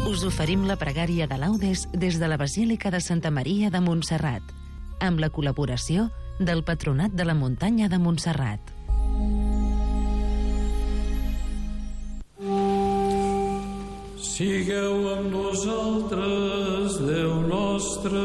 us oferim la pregària de laudes des de la Basílica de Santa Maria de Montserrat, amb la col·laboració del Patronat de la Muntanya de Montserrat. Sigueu amb nosaltres, Déu nostre.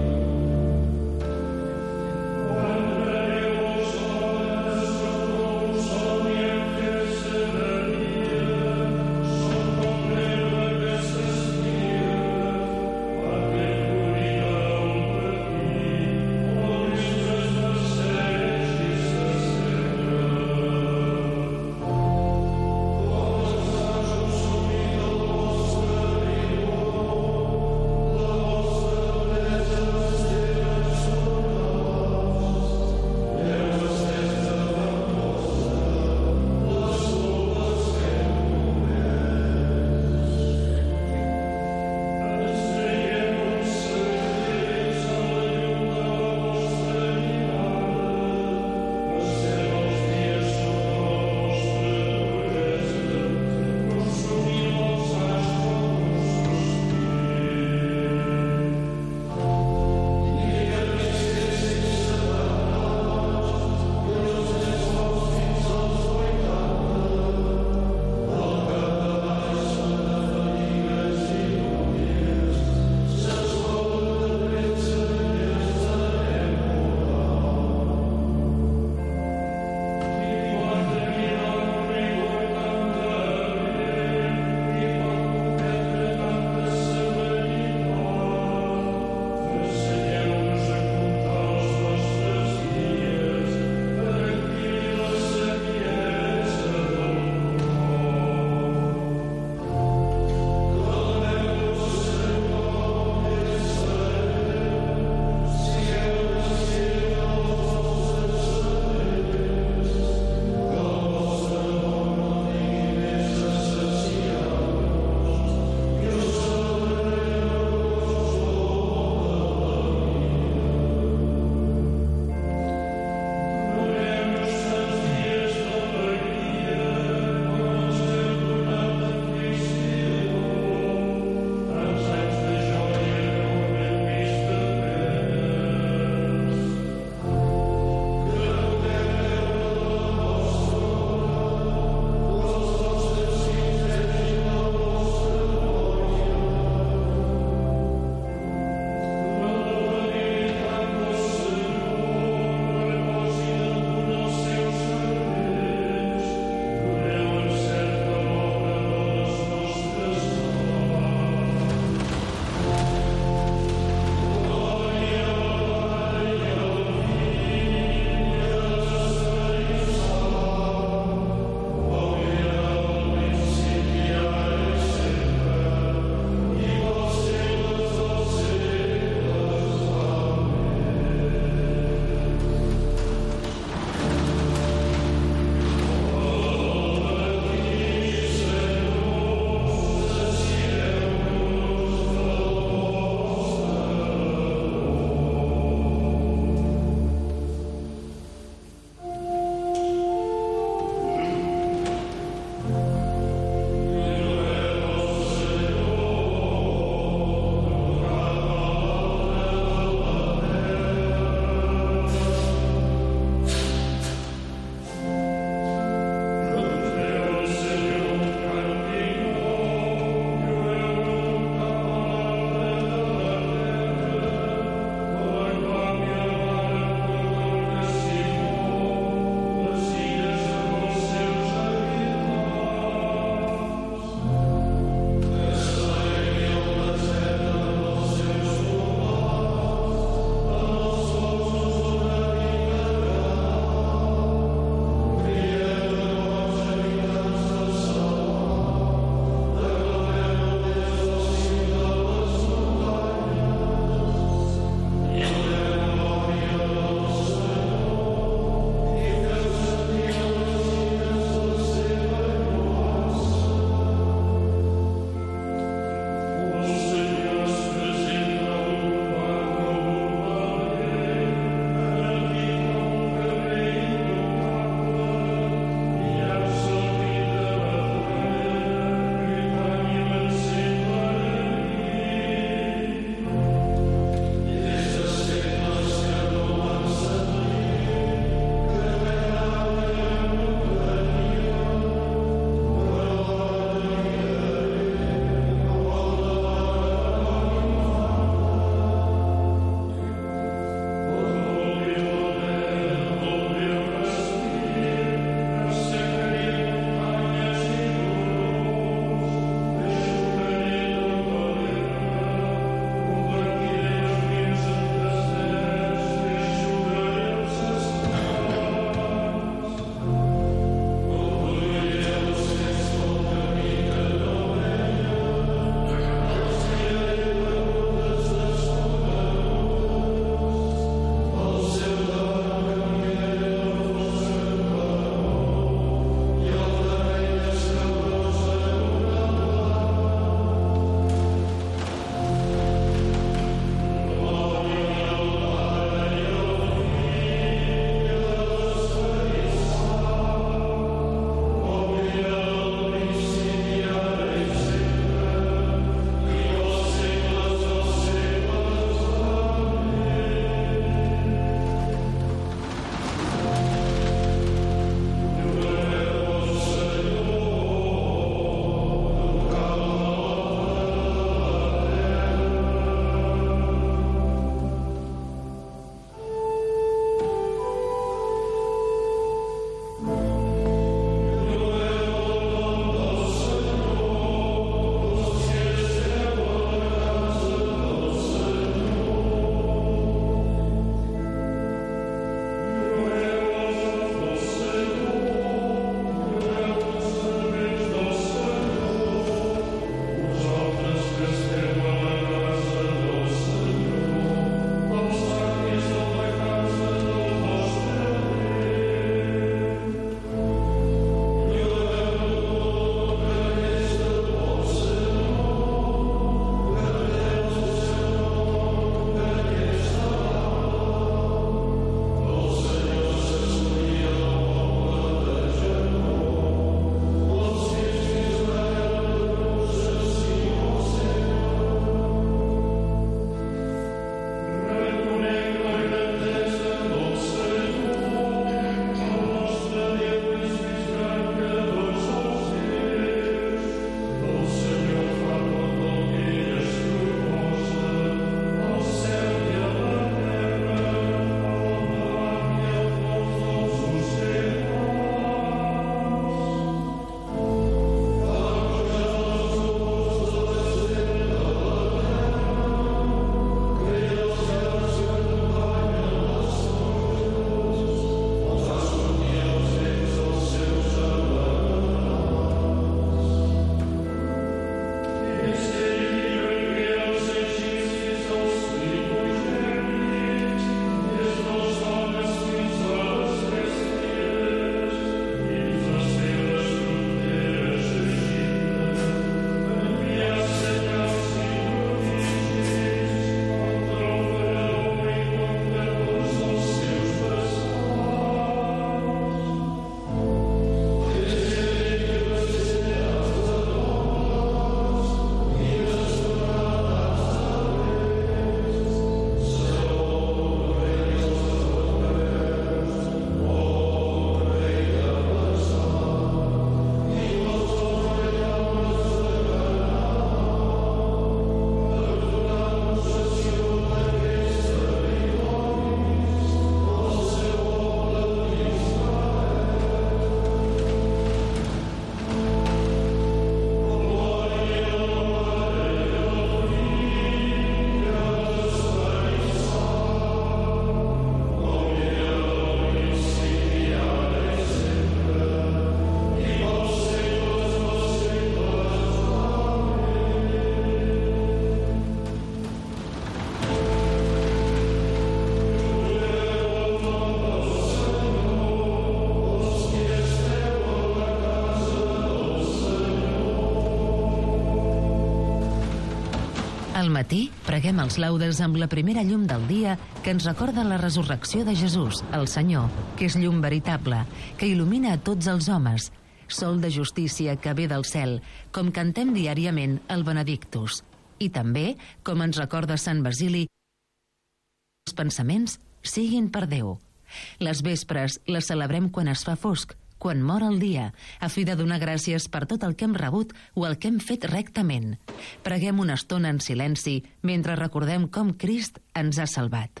Al matí, preguem els laudes amb la primera llum del dia que ens recorda la resurrecció de Jesús, el Senyor, que és llum veritable, que il·lumina a tots els homes, sol de justícia que ve del cel, com cantem diàriament el Benedictus. I també, com ens recorda Sant Basili, els pensaments siguin per Déu. Les vespres les celebrem quan es fa fosc, quan mor el dia, a fi de donar gràcies per tot el que hem rebut o el que hem fet rectament. Preguem una estona en silenci mentre recordem com Crist ens ha salvat.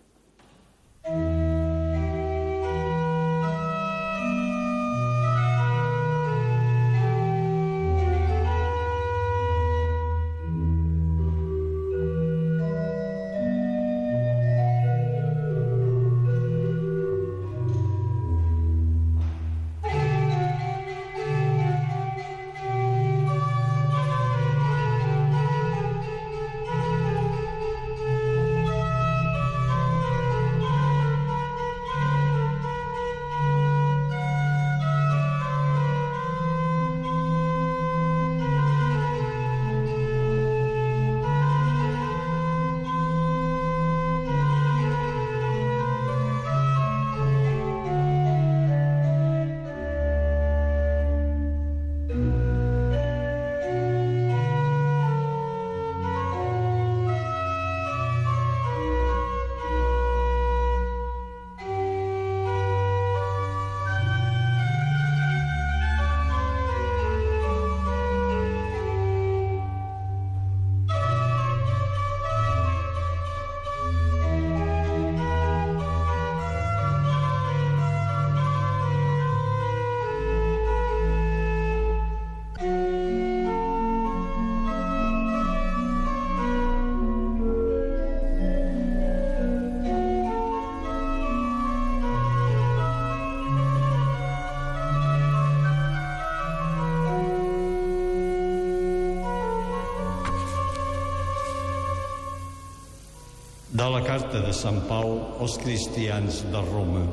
De la carta de Sant Pau als cristians de Roma.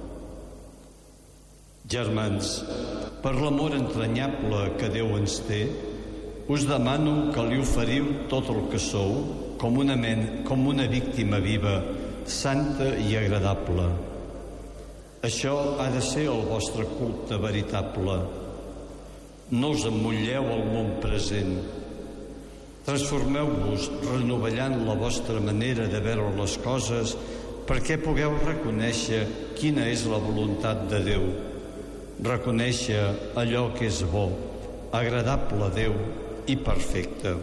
Germans, per l'amor entranyable que Déu ens té, us demano que li oferiu tot el que sou com una víctima viva, santa i agradable. Això ha de ser el vostre culte veritable. No us emmotlleu al món present. Transformeu-vos renovellant la vostra manera de veure les coses perquè pugueu reconèixer quina és la voluntat de Déu, reconèixer allò que és bo, agradable a Déu i perfecte.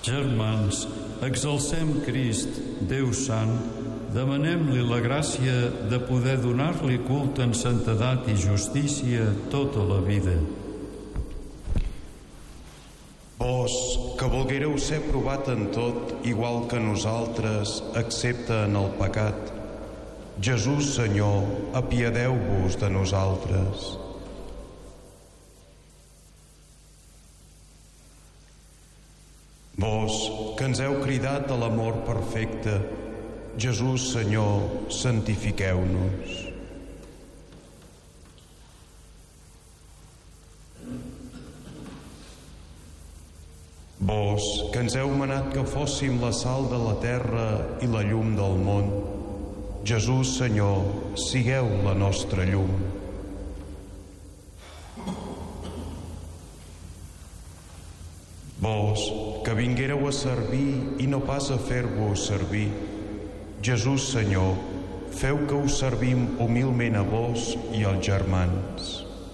Germans, exalcem Crist, Déu Sant, demanem-li la gràcia de poder donar-li culte en santedat i justícia tota la vida. Vos, que volguéreu ser provat en tot, igual que nosaltres, excepte en el pecat, Jesús, Senyor, apiadeu-vos de nosaltres. Vos, que ens heu cridat a l'amor perfecte, Jesús, Senyor, santifiqueu-nos. Vos, que ens heu manat que fóssim la sal de la terra i la llum del món, Jesús, Senyor, sigueu la nostra llum. Vos, que vinguéreu a servir i no pas a fer-vos servir, Jesús, Senyor, feu que us servim humilment a vos i als germans.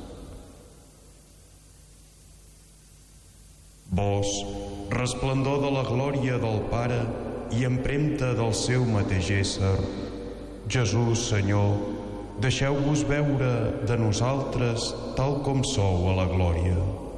Vos, resplendor de la glòria del Pare i empremta del seu mateix ésser, Jesús, Senyor, deixeu-vos veure de nosaltres tal com sou a la glòria.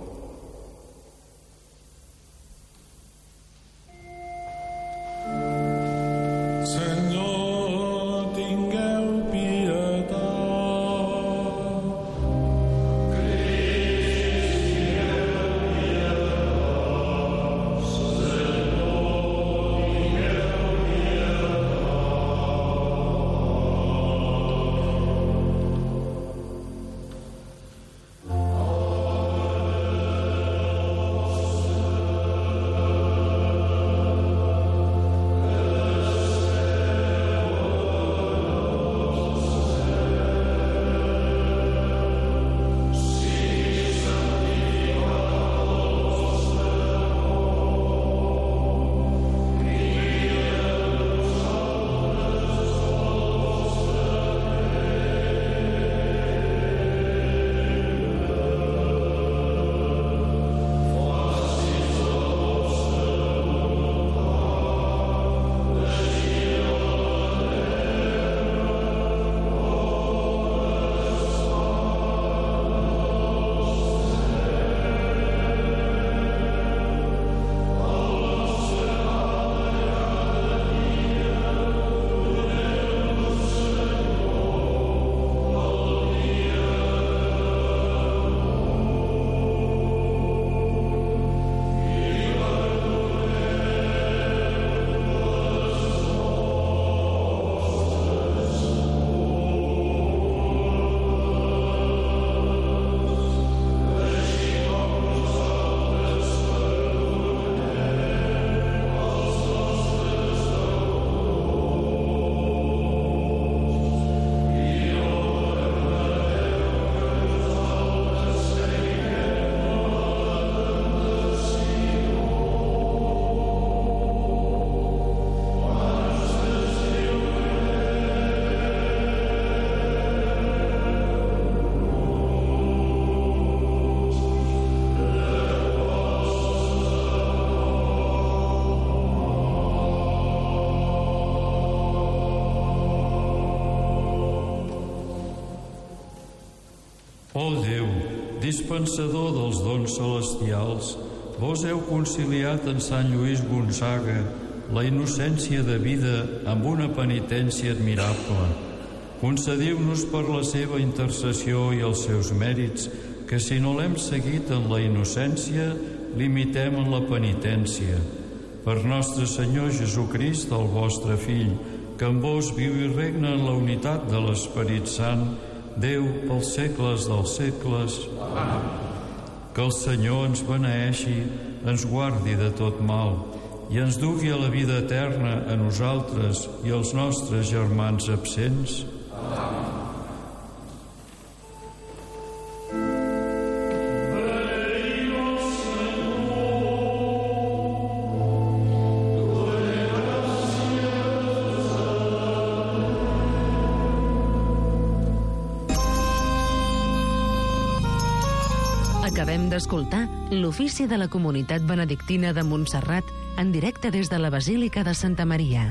Ó Déu, dispensador dels dons celestials, vos heu conciliat en Sant Lluís Gonzaga la innocència de vida amb una penitència admirable. Concediu-nos per la seva intercessió i els seus mèrits que si no l'hem seguit en la innocència, l'imitem en la penitència. Per nostre Senyor Jesucrist, el vostre Fill, que amb vos viu i regna en la unitat de l'Esperit Sant, Déu pels segles dels segles. Amén. Que el Senyor ens beneeixi, ens guardi de tot mal i ens dugui a la vida eterna a nosaltres i als nostres germans absents. Amén. Acabem d'escoltar l'ofici de la comunitat benedictina de Montserrat en directe des de la Basílica de Santa Maria.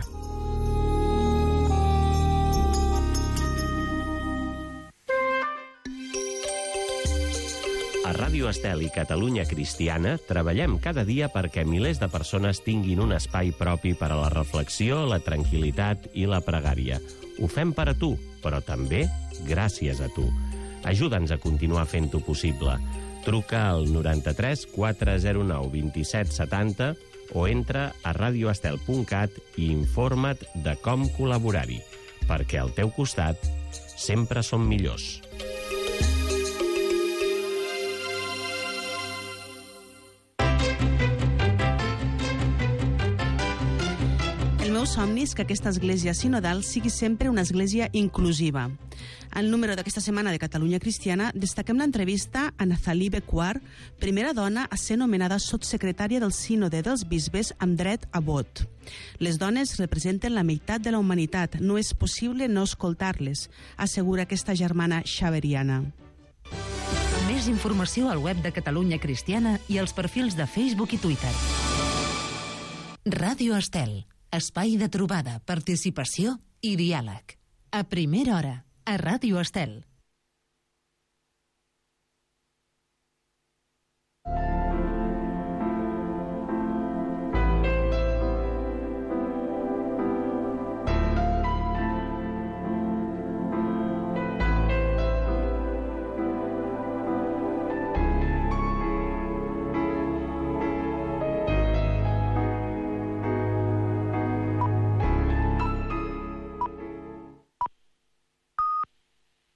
A Ràdio Estel i Catalunya Cristiana treballem cada dia perquè milers de persones tinguin un espai propi per a la reflexió, la tranquil·litat i la pregària. Ho fem per a tu, però també gràcies a tu. Ajuda'ns a continuar fent-ho possible. Truca al 93 409 27 70 o entra a radioestel.cat i informa't de com col·laborar-hi, perquè al teu costat sempre som millors. El meu somni és que aquesta església sinodal sigui sempre una església inclusiva. Al número d'aquesta setmana de Catalunya Cristiana destaquem l'entrevista a Nathalie Becquart, primera dona a ser nomenada sotssecretària del Sínode dels Bisbes amb dret a vot. Les dones representen la meitat de la humanitat, no és possible no escoltar-les, assegura aquesta germana xaveriana. Més informació al web de Catalunya Cristiana i als perfils de Facebook i Twitter. Ràdio Estel, espai de trobada, participació i diàleg. A primera hora, a Ràdio Estel.